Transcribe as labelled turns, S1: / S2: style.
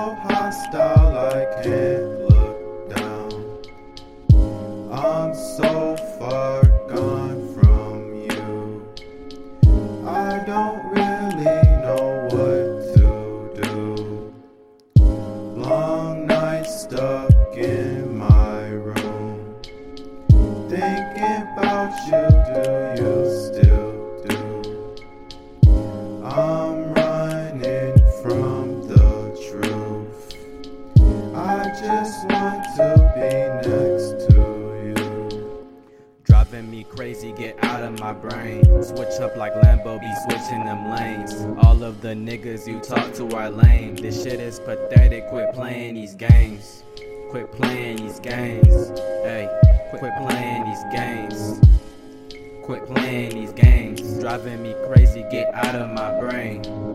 S1: so hostile I can't look down. I'm so far gone from you. I don't really know what to do. Long nights stuck in my room, thinking about you, do you still do? I'm running from the truth. I just want to be next to you.
S2: Driving me crazy, get out of my brain. Switch up like Lambo, be switching them lanes. All of the niggas you talk to are lame. This shit is pathetic, quit playing these games. Quit playing these games. Hey, quit playing these games. Quit playing these games. Driving me crazy, get out of my brain.